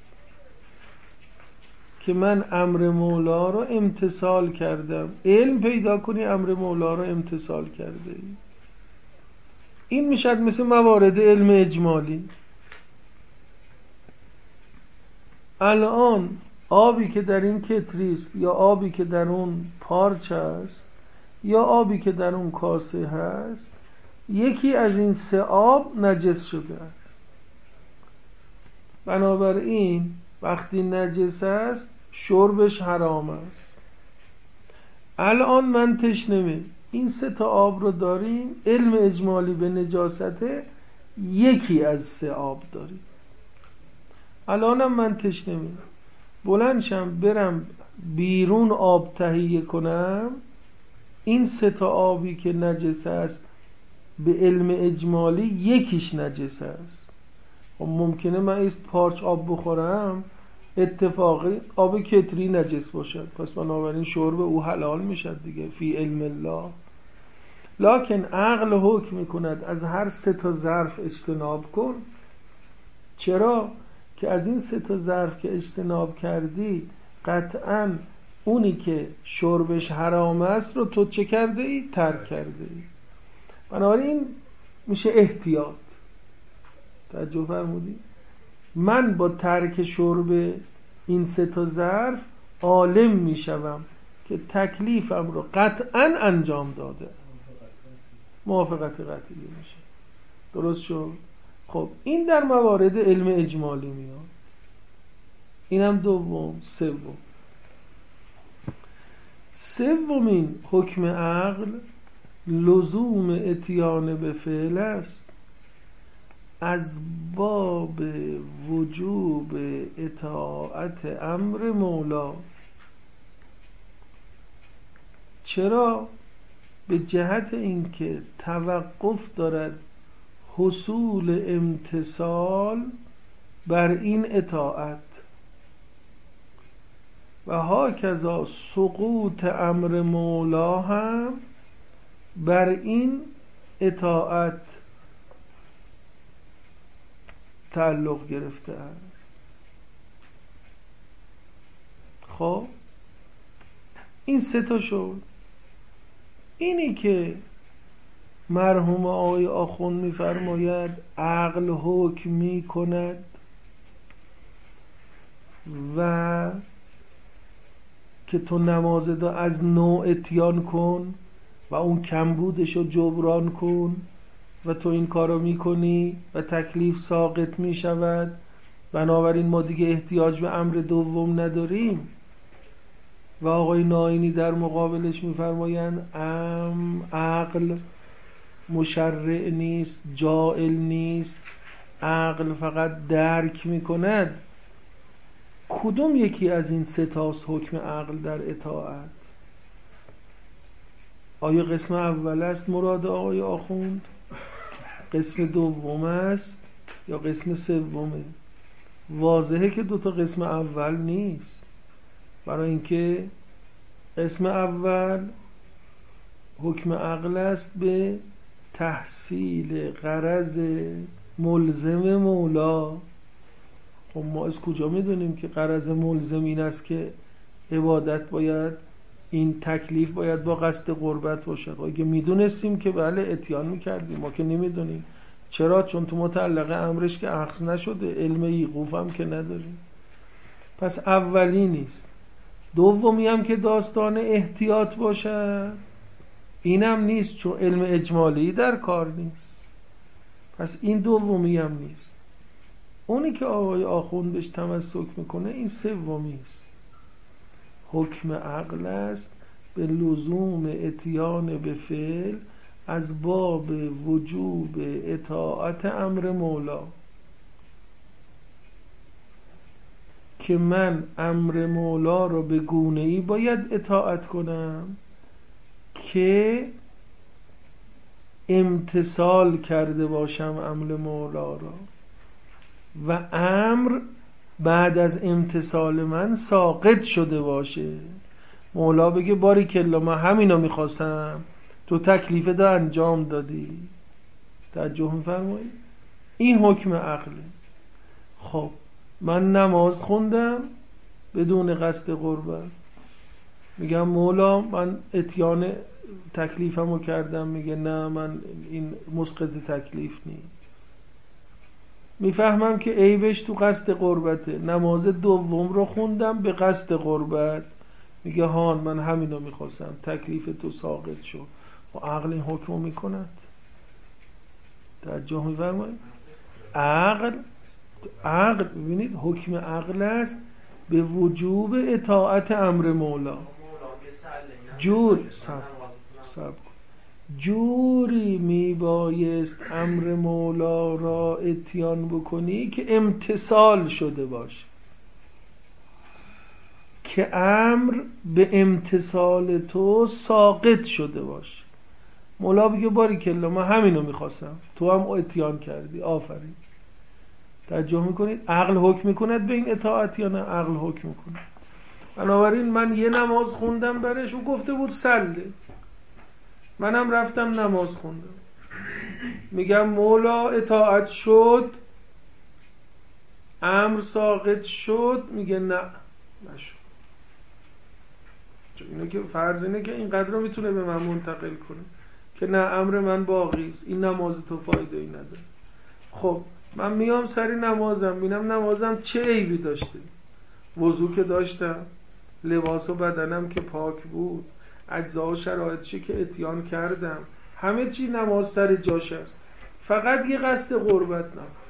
که من امر مولا رو امتثال کردم. علم پیدا کنی امر مولا رو امتثال کرده. این میشد مثل موارد علم اجمالی. الان آبی که در این کتریست یا آبی که در اون پارچه است یا آبی که در اون کاسه هست، یکی از این سه آب نجس شده است. بنابراین وقتی نجس است شربش حرام است. الان من تشنمه، این سه تا آب رو داریم، علم اجمالی به نجاسته، یکی از سه آب داریم. الانم من تشنمه، بلندشم برم بیرون آب تهیه کنم، این سه تا آبی که نجس است به علم اجمالی یکیش نجس است. ممکنه من ایست پارچ آب بخورم، اتفاقی آب کتری نجس باشد، پس بنابراین شرب او حلال میشد دیگه فی علم الله. لکن عقل حکم میکند از هر سه تا ظرف اجتناب کن. چرا؟ که از این سه تا ظرف که اجتناب کردی قطعاً اونی که شربش حرام است رو تو چه کرده ای؟ ترک کرده ای. بنابراین میشه احتیاط. توجه فرمودی؟ من با ترک شرب این سه تا ظرف عالم میشوم که تکلیفم رو قطعاً انجام داده. موافقت قطعیه میشه. درست شد؟ خب این در موارد علم اجمالی میاد. اینم دوم. سوم سومین حکم عقل لزوم اتیان به فعل است از باب وجوب اطاعت امر مولا. چرا؟ به جهت اینکه توقف دارد حصول امتثال بر این اطاعت و هاکذا سقوط امر مولا هم بر این اطاعت تعلق گرفته است. خب این سه تا شد. اینی که مرحوم آقای آخوند می‌فرماید عقل حکم می‌کند و که تو نماز دا از نوع اتیان کن و اون کمبودش رو جبران کن و تو این کارو میکنی و تکلیف ساقط میشود، بنابراین ما دیگه احتیاج به امر دوم نداریم. و آقای ناینی در مقابلش میفرمایند ام عقل مشرع نیست، جائل نیست، عقل فقط درک میکند. کدوم یکی از این سه تاست حکم عقل در اطاعت؟ آیا قسم اول است مراد آقای آخوند؟ قسم دوم است یا قسم سومه؟ واضحه که دوتا قسم اول نیست، برای اینکه قسم اول حکم عقل است به تحصیل غرض ملزم مولا. خب ما از کجا میدونیم که غرض ملزم این است که عبادت باید، این تکلیف باید با قصد قربت باشد؟ اگه میدونستیم که بله اتیان میکردیم، ما که نمیدونیم. چرا؟ چون تو متعلقه امرش که اخذ نشده، علم ایقوف هم که نداریم. پس اولی نیست. دومی هم که داستان احتیاط باشد اینم نیست، چون علم اجمالی در کار نیست. پس این دومی هم نیست. اونی که آقای آخوند بهش تمسک میکنه این سومی است. حکم عقل است به لزوم اتیان به فعل از باب وجوب اطاعت امر مولا، که من امر مولا رو به گونه‌ای باید اطاعت کنم که امتثال کرده باشم امر مولا را و امر بعد از امتثال من ساقط شده باشه. مولا بگه باریکلا من همینو میخواستم، تو تکلیف دا انجام دادی. توجه میفرمایید؟ این حکم عقله. خب من نماز خوندم بدون قصد قربت، میگم مولا من اتیان تکلیفمو کردم، میگه نه من این مسقط تکلیف نیست. میفهمم که عیبش تو قصد قربته، نماز دوم رو خوندم به قصد قربت، میگه هان من همینو میخواستم، تکلیف تو ساقط شد. و عقل این حکمو میکند. توجه میفرمایید؟ عقل عقل ببینید حکم عقل است به وجوب اطاعت امر مولا. جور سب سب جوری میبایست امر مولا را اتیان بکنی که امتثال شده باشه، که امر به امتثال تو ساقط شده باشه. مولا بگه باریکلا من همینو میخواستم، تو هم اتیان کردی، آفرین. توجه میکنید؟ عقل حکم میکند به این اطاعت یا نه؟ عقل حکم میکند. بنابراین من یه نماز خوندم برش، او گفته بود سله، منم رفتم نماز خوندم، میگم مولا اطاعت شد، امر ساقط شد، میگه نه نشد. اینه که فرض اینه که اینقدر رو میتونه به من منتقل کنه که نه امر من باقی است، این نماز تو فایده ای نداره. خب من میام سری نمازم، بینم نمازم چه عیبی داشته؟ وضو که داشتم، لباس و بدنم که پاک بود، اجزا و شرایطی که اتیان کردم، همه چی نماز سر جاش است، فقط یه قصد قربت نبود.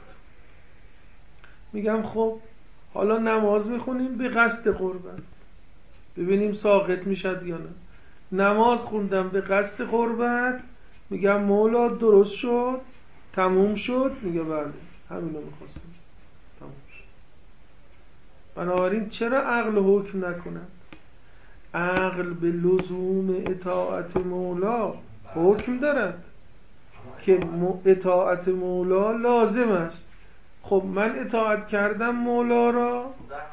میگم خب حالا نماز میخونیم به قصد قربت، ببینیم ساقط میشد یا نه. نماز خوندم به قصد قربت، میگم مولا درست شد، تموم شد، میگه بله همینو میخواستم، تموم شد. بنابراین چرا عقل حکم نکنه؟ عقل به لزوم اطاعت مولا حکم دارد که اطاعت مولا لازم است. خب من اطاعت کردم مولا را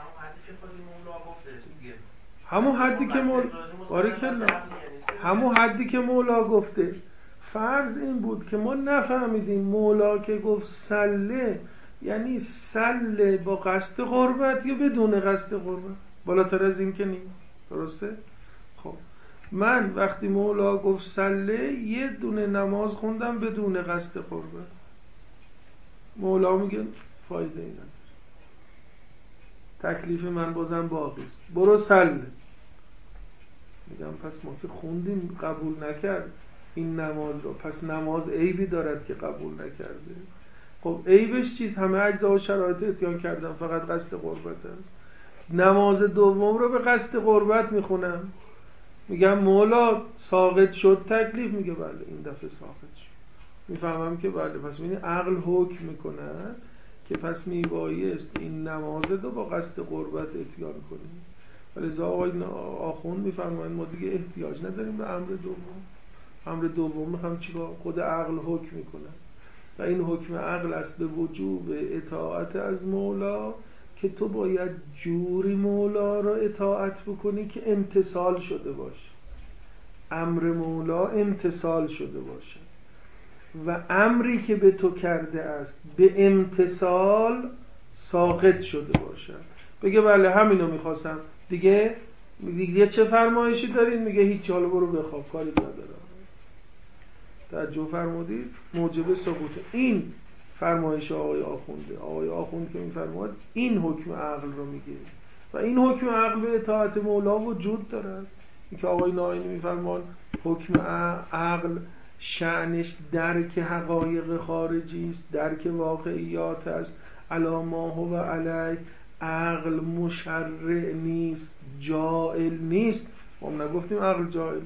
همون حدی که مولا بارکالله همون حدی که مولا گفته. فرض این بود که ما نفهمیدیم مولا که گفت سله یعنی سله با قصد قربت یا بدون قصد قربت، بالاتر از این که نیم. درسته؟ خب من وقتی مولا گفت سله یه دونه نماز خوندم بدون قصد قربت، مولا میگه فایده ای نداره، تکلیف من بازم باقی است، برو سله. میگم پس ما که خوندیم قبول نکرد این نماز رو، پس نماز عیبی دارد که قبول نکرده. خب عیبش چیست؟ همه اجزا و شرایط اتیان کردم، فقط قصد قربت هست. نماز دوم رو به قصد قربت میخونم، میگم مولا ساقط شد تکلیف، میگه بله این دفعه ساقط شد. میفهمم که بله پس میبینی عقل حکم میکنه که پس میبایست این نماز رو با قصد قربت اتیان کنیم. ولی ازا آقای آخوند میفرمایند ما دیگه احتیاج نداریم به امر دوم. امر دوم میخوام چیکار؟ خود عقل حکم میکنه و این حکم عقل است به وجوب اطاعت از مولا که تو باید جوری مولا را اطاعت بکنی که امتثال شده باشه، امر مولا امتثال شده باشه و امری که به تو کرده است به امتثال ساقط شده باشه. بگه بله همینو میخواستم دیگه، دیگه چه فرمایشی دارین؟ میگه هیچ، حالا برو بخواب کاری ندارم. توجه فرمودید؟ موجب سقوط این فرمایش آقای آخونده. آقای آخوند که میفرماد این حکم عقل رو میگه و این حکم عقل به اطاعت مولا وجود دارد. این که آقای نائینی میفرماد حکم عقل شأنش درک حقایق خارجی است، درک واقعیات است. الا ما هو علی، عقل مشرع نیست، جائل نیست. ما نگفتیم عقل جائله،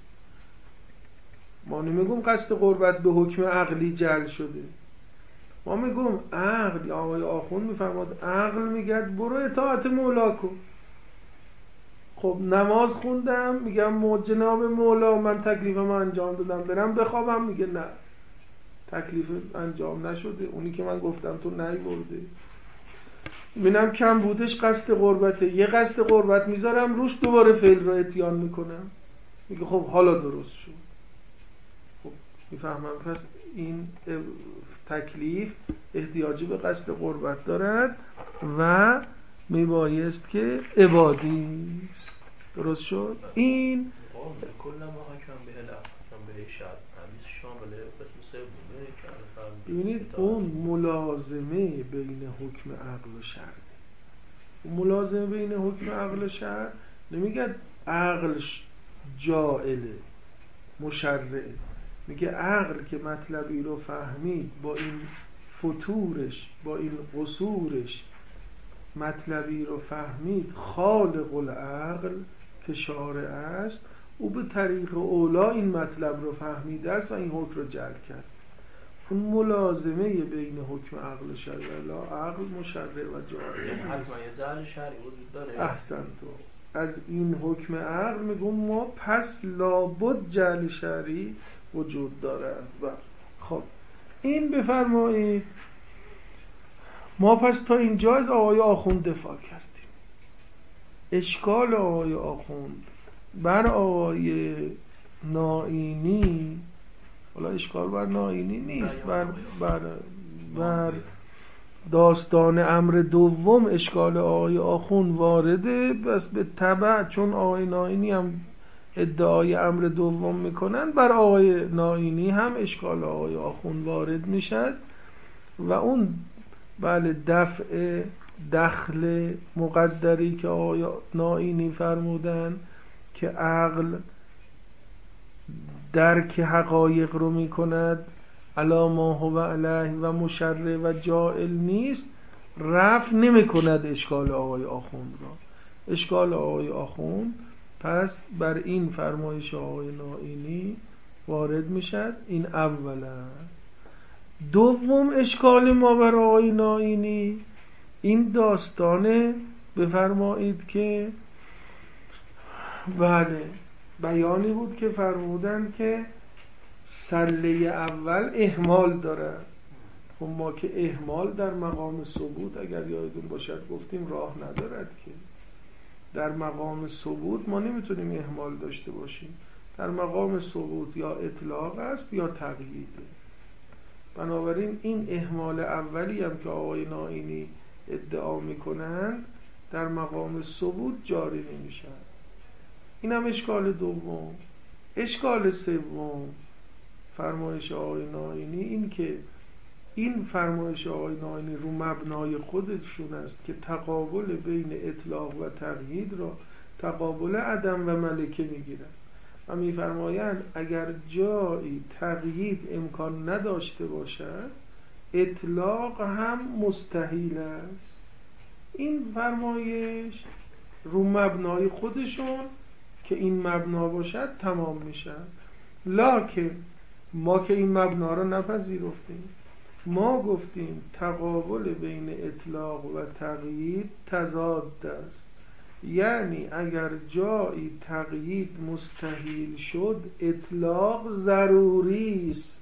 ما نمیگم قصد قربت به حکم عقلی جعل شده، ما میگم عقل. آقای آخوند میفرماد عقل میگه برو اطاعت مولا کن. خب نماز خوندم، میگم جناب مولا من تکلیفم انجام دادم برم بخوابم، میگه نه تکلیف انجام نشده، اونی که من گفتم تو نیورده. میبینم کم بودش قصد قربته، یه قصد قربت میذارم روش، دوباره فعل رو اتیان میکنم، میگه خب حالا درست شد. خب میفهمم پس این تکلیف احتیاجی به قصد قربت دارد و میبایست که عبادی است. درست شد؟ این کل ما حکم به حکم به شرط همیشه شامل قسم سومه که ببینید اون ملازمه بین حکم عقل و شرع، ملازمه بین حکم عقل و شرع نمیگه عقل جائله مشرعه، میگه عقل که مطلبی رو فهمید با این فتورش با این قصورش مطلبی رو فهمید، خالق العقل که شارع است او به طریق اولا این مطلب رو فهمیده است و این حکم رو جعل کرد. اون ملازمه بین حکم عقل و شرع، لا عقل مشرع و جائل حتما یه جعل شرعی وجود داره. احسن تو از این حکم عقل میگم ما پس لابد جعل شرعی وجود دارد. و خب این بفرمایید ما پس تا اینجا از آقای آخوند دفاع کردیم. اشکال آقای آخوند بر آقای نائینی، حالا اشکال بر نائینی نیست، بر, بر, بر داستان امر دوم اشکال آقای آخوند وارده، بس به تبع چون آقای نائینی هم ادعای امر دوم میکنن بر آقای نائینی هم اشکال آقای آخوند وارد میشد و اون بله دفع دخل مقدری که آقای نائینی فرمودن که عقل درک حقایق رو میکند علی ما هو علیه و مشرع و جائل نیست، رفع نمیکند اشکال آقای آخوند را. اشکال آقای آخوند پس بر این فرمایش آقای نائینی وارد میشد. این اولا. دوم اشکال ما بر آقای نائینی این داستانه، بفرمایید که بله بیانی بود که فرمودن که سله اول اهمال دارد. خب ما که اهمال در مقام ثبوت اگر یادتون باشد گفتیم راه ندارد که در مقام ثبوت ما نمیتونیم اهمال داشته باشیم. در مقام ثبوت یا اطلاق است یا تقییده. بنابراین این اهمال اولی هم که آقای نائینی ادعا میکنند در مقام ثبوت جاری نمیشن. این هم اشکال دوم. اشکال سوم فرمایش آقای نائینی این که این فرمایش آقای نائینی رو مبنای خودشون است که تقابل بین اطلاق و تقیید را تقابل عدم و ملکه میگیرن و میفرمایند اگر جایی تقیید امکان نداشته باشد اطلاق هم مستحیل است. این فرمایش رو مبنای خودشون که این مبنا باشد تمام میشن. لکن ما که این مبنا رو نپذیرفتیم، ما گفتیم تقابل بین اطلاق و تقیید تضاد است. یعنی اگر جایی تقیید مستحیل شد اطلاق ضروری است.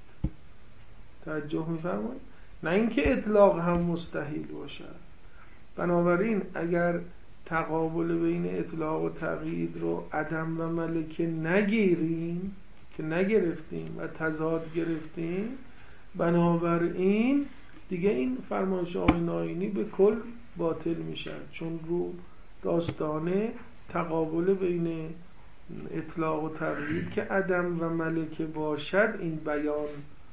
توجه می‌فرمایید؟ نه اینکه اطلاق هم مستحیل باشد. بنابراین اگر تقابل بین اطلاق و تقیید رو عدم و ملکه نگیریم که نگرفتیم و تضاد گرفتیم، بنابراین دیگه این فرمایش آقای نائینی به کل باطل میشه، چون رو داستانه تقابل بین اطلاق و تقیید که عدم و ملکه باشد این بیان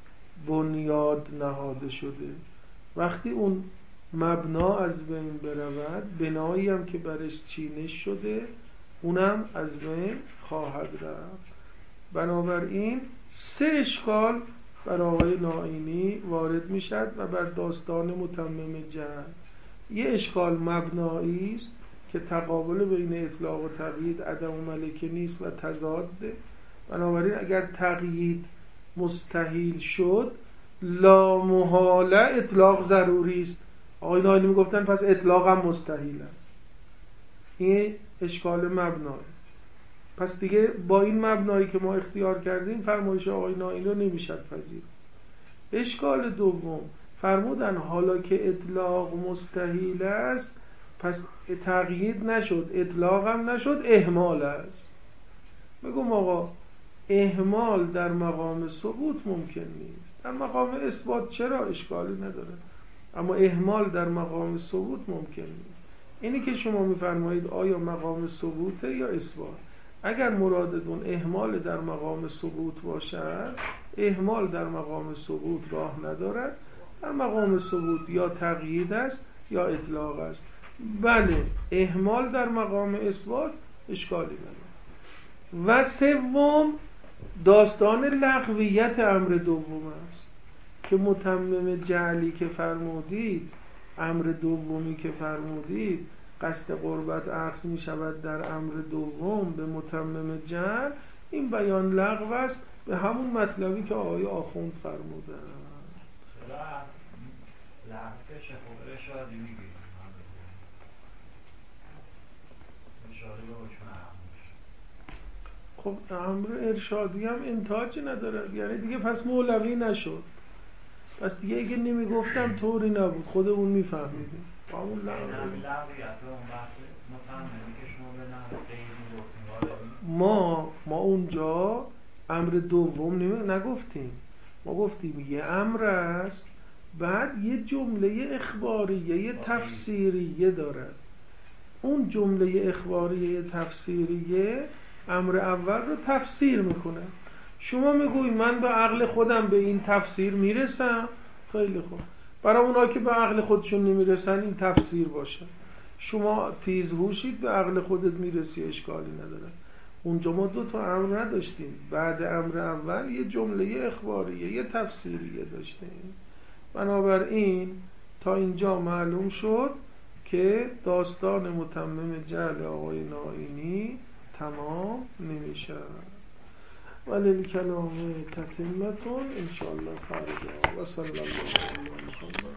بنیاد نهاده شده. وقتی اون مبنا از بین برود، بنایی هم که برش چینش شده اونم از بین خواهد رفت. بنابراین سه اشکال بر آقای نائینی وارد می شد و بر داستان متمم جهل. یه اشکال مبنایی است که تقابل بین اطلاق و تقیید عدم و ملکه نیست و تضاده. بنابراین اگر تقیید مستحیل شد لا محاله اطلاق ضروری است. آقای نائینی می گفتن پس اطلاق هم مستحیل است. این اشکال مبنایی. پس دیگه با این مبنایی که ما اختیار کردیم فرمایش آقای نائینی رو نمیشد پذیر. اشکال دوم فرمودن حالا که اطلاق مستحیل است پس تقیید نشد اطلاق هم نشد اهمال است. بگم آقا اهمال در مقام ثبوت ممکن نیست، در مقام اثبات چرا اشکالی نداره، اما اهمال در مقام ثبوت ممکن نیست. اینی که شما میفرمایید آیا مقام ثبوته یا اثبات. اگر مرادتون اهمال در مقام ثبوت باشد، اهمال در مقام ثبوت راه ندارد. در مقام ثبوت یا تقیید است یا اطلاق است. بله اهمال در مقام اثبات اشکالی ندارد. و سوم داستان لغویت امر دوم است که متمم جعلی که فرمودید، امر دومی که فرمودید قصد قربت اخذ می شود در امر دوم به متمم جعل، این بیان لغو است به همون مطلبی که آقای آخوند فرمودن. چرا لغوش خب اشاره میگیریم اشاره به حکم خب امر ارشادی هم انتاج نداره، یعنی دیگه پس مولوی نشد. پس دیگه اگه نمیگفتم طوری نبود، خودمون میفهمیدیم. با همون لغویت اون بحث متممی که شما به نحو غیر میگفتیم ما ما اونجا امر دوم نمی... نگفتیم. ما گفتیم یه امر است بعد یه جمله اخباریه یه تفسیریه دارد. اون جمله اخباریه تفسیریه امر اول رو تفسیر میکنه. شما میگوی من به عقل خودم به این تفسیر میرسم، خیلی خوب. برای اونها که به عقل خودشون نمیرسن این تفسیر باشه. شما تیزهوشید به عقل خودت میرسی اشکالی نداره. اونجا ما دو تا امر نداشتیم، بعد امر اول یه جمله اخباریه یه تفسیریه داشتیم. بنابراین تا اینجا معلوم شد که داستان متمم جعل آقای نائینی تمام نمیشه. ولی کلام تتمتون انشاءالله فردا و صلی الله علیه و سلم.